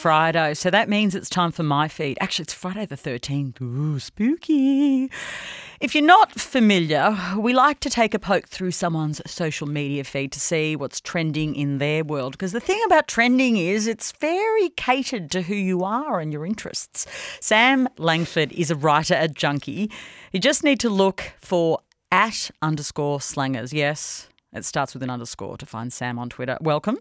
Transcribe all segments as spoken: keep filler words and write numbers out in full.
Friday, so that means it's time for my feed. Actually, it's Friday the thirteenth. Ooh, spooky. If you're not familiar, we like to take a poke through someone's social media feed to see what's trending in their world, because the thing about trending is it's very catered to who you are and your interests. Sam Langford is a writer at Junkee. You just need to look for at underscore slangers. Yes, it starts with an underscore to find Sam on Twitter. Welcome.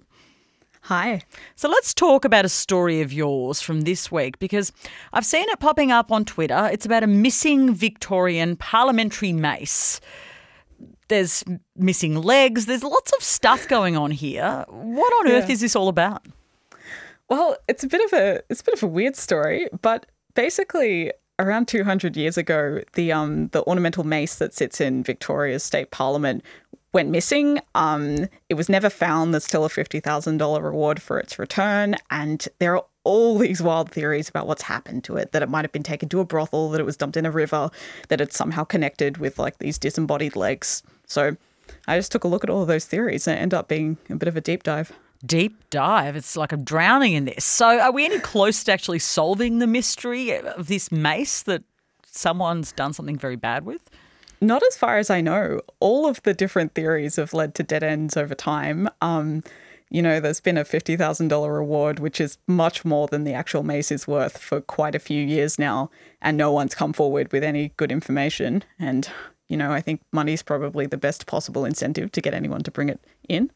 Hi. So let's talk about a story of yours from this week, because I've seen it popping up on Twitter. It's about a missing Victorian parliamentary mace. There's missing legs. There's lots of stuff going on here. What on earth Yeah. is this all about? Well, it's a bit of a it's a bit of a weird story, but basically around two hundred years ago, the um the ornamental mace that sits in Victoria's State Parliament went missing. Um, it was never found. There's still a fifty thousand dollars reward for its return. And there are all these wild theories about what's happened to it, that it might have been taken to a brothel, that it was dumped in a river, that it's somehow connected with like these disembodied legs. So I just took a look at all of those theories and it ended up being a bit of a deep dive. Deep dive. It's like I'm drowning in this. So are we any close to actually solving the mystery of this mace that someone's done something very bad with? Not as far as I know. All of the different theories have led to dead ends over time. Um, you know, there's been a fifty thousand dollars reward, which is much more than the actual mace is worth for quite a few years now, and no one's come forward with any good information. And, you know, I think money's probably the best possible incentive to get anyone to bring it in.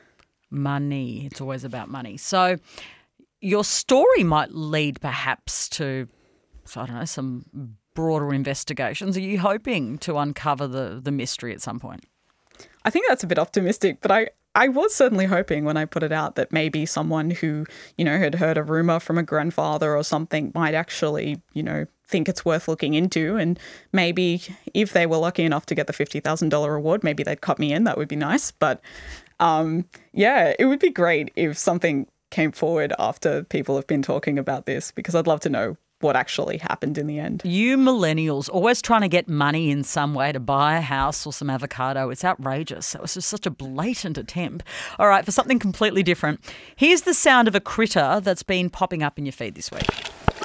Money. It's always about money. So your story might lead perhaps to, I don't know, some broader investigations. Are you hoping to uncover the, the mystery at some point? I think that's a bit optimistic, but I, I was certainly hoping when I put it out that maybe someone who, you know, had heard a rumor from a grandfather or something might actually, you know, think it's worth looking into. And maybe if they were lucky enough to get the fifty thousand dollars reward, maybe they'd cut me in. That would be nice. But um, yeah, it would be great if something came forward after people have been talking about this, because I'd love to know what actually happened in the end. You millennials always trying to get money in some way to buy a house or some avocado. It's outrageous. That was just such a blatant attempt. All right, for something completely different, here's the sound of a critter that's been popping up in your feed this week.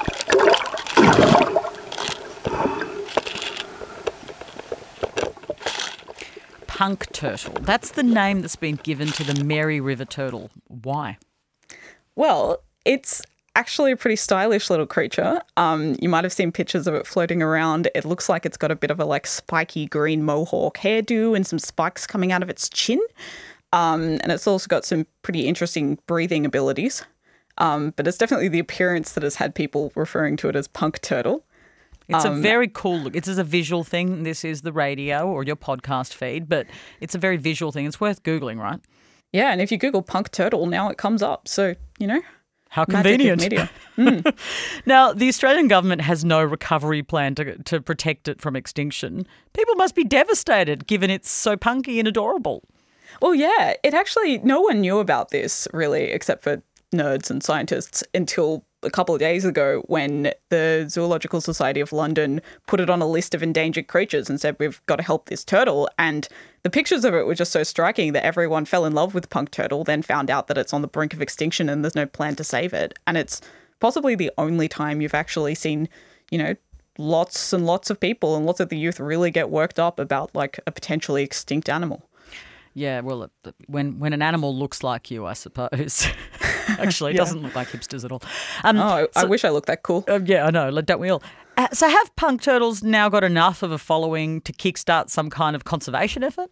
Punk turtle. That's the name that's been given to the Mary River turtle. Why? Well, it's actually a pretty stylish little creature. Um, you might have seen pictures of it floating around. It looks like it's got a bit of a like spiky green mohawk hairdo and some spikes coming out of its chin. Um, and it's also got some pretty interesting breathing abilities. Um, but it's definitely the appearance that has had people referring to it as punk turtle. It's um, a very cool look. It's a visual thing. This is the radio or your podcast feed, but it's a very visual thing. It's worth Googling, right? Yeah, and if you Google punk turtle, now it comes up. So, you know, how convenient. Media. Mm. Now, the Australian government has no recovery plan to to protect it from extinction. People must be devastated given it's so punky and adorable. Well, yeah, it actually, no one knew about this really, except for nerds and scientists, until a couple of days ago when the Zoological Society of London put it on a list of endangered creatures and said, we've got to help this turtle. And the pictures of it were just so striking that everyone fell in love with punk turtle, then found out that it's on the brink of extinction and there's no plan to save it. And it's possibly the only time you've actually seen, you know, lots and lots of people and lots of the youth really get worked up about like a potentially extinct animal. Yeah, well, it, when when an animal looks like you, I suppose. Actually, it Yeah. doesn't look like hipsters at all. Um, Oh, I, I so- wish I looked that cool. Uh, yeah, I know. like, Don't we all? Uh, so have punk turtles now got enough of a following to kickstart some kind of conservation effort?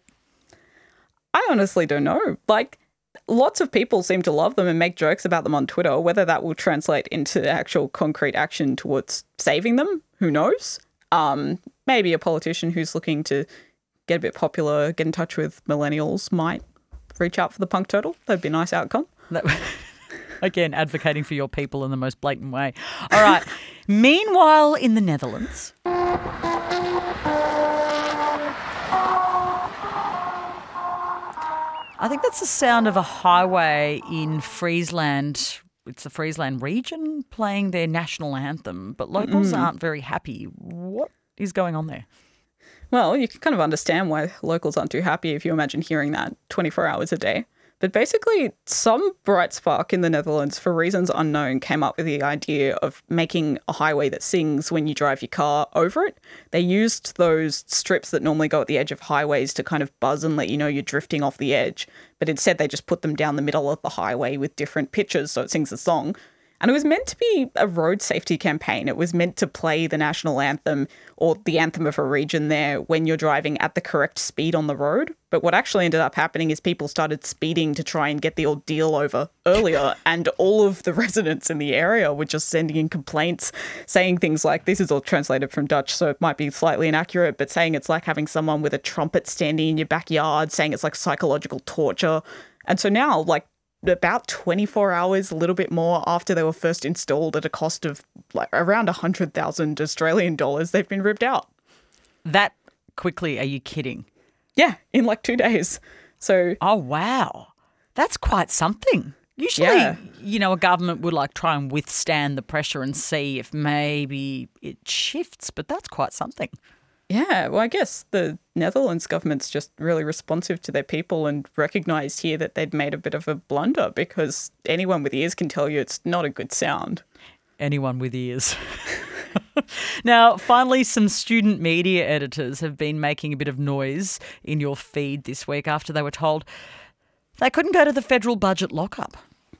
I honestly don't know. Like, lots of people seem to love them and make jokes about them on Twitter. Whether that will translate into actual concrete action towards saving them, who knows? Um, maybe a politician who's looking to get a bit popular, get in touch with millennials, might reach out for the punk turtle. That'd be a nice outcome. That, again, advocating for your people in the most blatant way. All right. Meanwhile, in the Netherlands. I think that's the sound of a highway in Friesland. It's the Friesland region playing their national anthem, but locals Mm-mm. aren't very happy. What is going on there? Well, you can kind of understand why locals aren't too happy if you imagine hearing that twenty-four hours a day. But basically, some bright spark in the Netherlands, for reasons unknown, came up with the idea of making a highway that sings when you drive your car over it. They used those strips that normally go at the edge of highways to kind of buzz and let you know you're drifting off the edge. But instead, they just put them down the middle of the highway with different pitches so it sings a song. And it was meant to be a road safety campaign. It was meant to play the national anthem or the anthem of a region there when you're driving at the correct speed on the road. But what actually ended up happening is people started speeding to try and get the ordeal over earlier. And all of the residents in the area were just sending in complaints, saying things like, this is all translated from Dutch, so it might be slightly inaccurate, but saying it's like having someone with a trumpet standing in your backyard, saying it's like psychological torture. And so now, like, about twenty-four hours, a little bit more after they were first installed at a cost of like around one hundred thousand Australian dollars, they've been ripped out. That quickly? Are you kidding? Yeah, in like two days. So, oh, wow. That's quite something. Usually, yeah. you know, a government would like try and withstand the pressure and see if maybe it shifts, but that's quite something. Yeah, well, I guess the Netherlands government's just really responsive to their people and recognised here that they'd made a bit of a blunder, because anyone with ears can tell you it's not a good sound. Anyone with ears. Now, finally, some student media editors have been making a bit of noise in your feed this week after they were told they couldn't go to the federal budget lockup.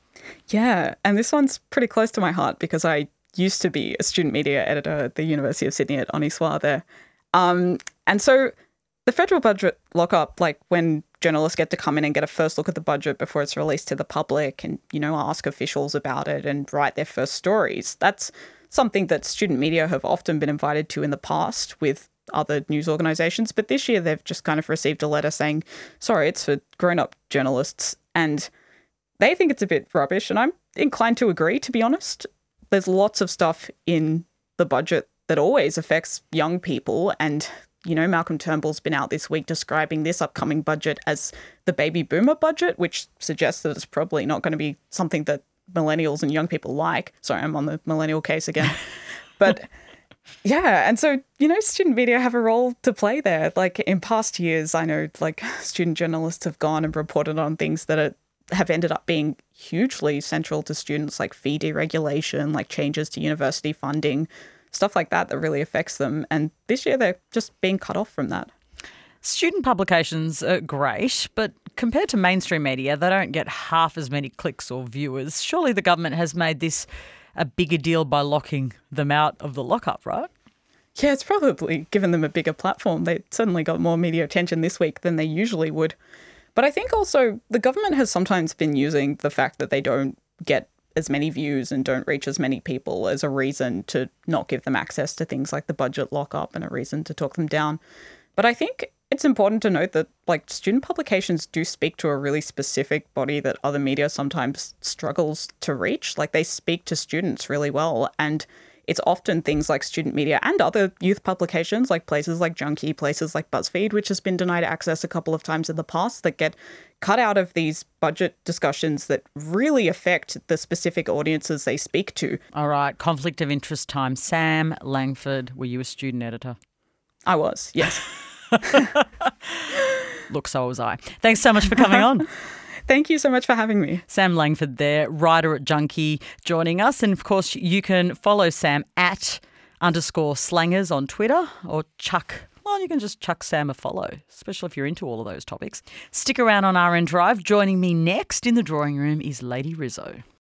Yeah, and this one's pretty close to my heart because I used to be a student media editor at the University of Sydney at Oniswa there. Um, and so the federal budget lockup, like when journalists get to come in and get a first look at the budget before it's released to the public and, you know, ask officials about it and write their first stories, that's something that student media have often been invited to in the past with other news organisations. But this year they've just kind of received a letter saying, sorry, it's for grown-up journalists. And they think it's a bit rubbish. And I'm inclined to agree, to be honest. There's lots of stuff in the budget that always affects young people. And, you know, Malcolm Turnbull's been out this week describing this upcoming budget as the baby boomer budget, which suggests that it's probably not going to be something that millennials and young people like. Sorry, I'm on the millennial case again. But yeah, and so, you know, student media have a role to play there. Like in past years, I know like student journalists have gone and reported on things that are, have ended up being hugely central to students, like fee deregulation, like changes to university funding, stuff like that that really affects them. And this year they're just being cut off from that. Student publications are great, but compared to mainstream media, they don't get half as many clicks or viewers. Surely the government has made this a bigger deal by locking them out of the lockup, right? Yeah, it's probably given them a bigger platform. They certainly got more media attention this week than they usually would. But I think also the government has sometimes been using the fact that they don't get as many views and don't reach as many people as a reason to not give them access to things like the budget lockup and a reason to talk them down. But I think it's important to note that like student publications do speak to a really specific body that other media sometimes struggles to reach. Like they speak to students really well. And it's often things like student media and other youth publications, like places like Junkee, places like BuzzFeed, which has been denied access a couple of times in the past, that get cut out of these budget discussions that really affect the specific audiences they speak to. All right, conflict of interest time. Sam Langford, were you a student editor? I was, yes. Look, so was I. Thanks so much for coming on. Thank you so much for having me. Sam Langford there, writer at Junkee, joining us. And, of course, you can follow Sam at underscore slangers on Twitter, or chuck, well, you can just chuck Sam a follow, especially if you're into all of those topics. Stick around on R N Drive. Joining me next in the drawing room is Lady Rizzo.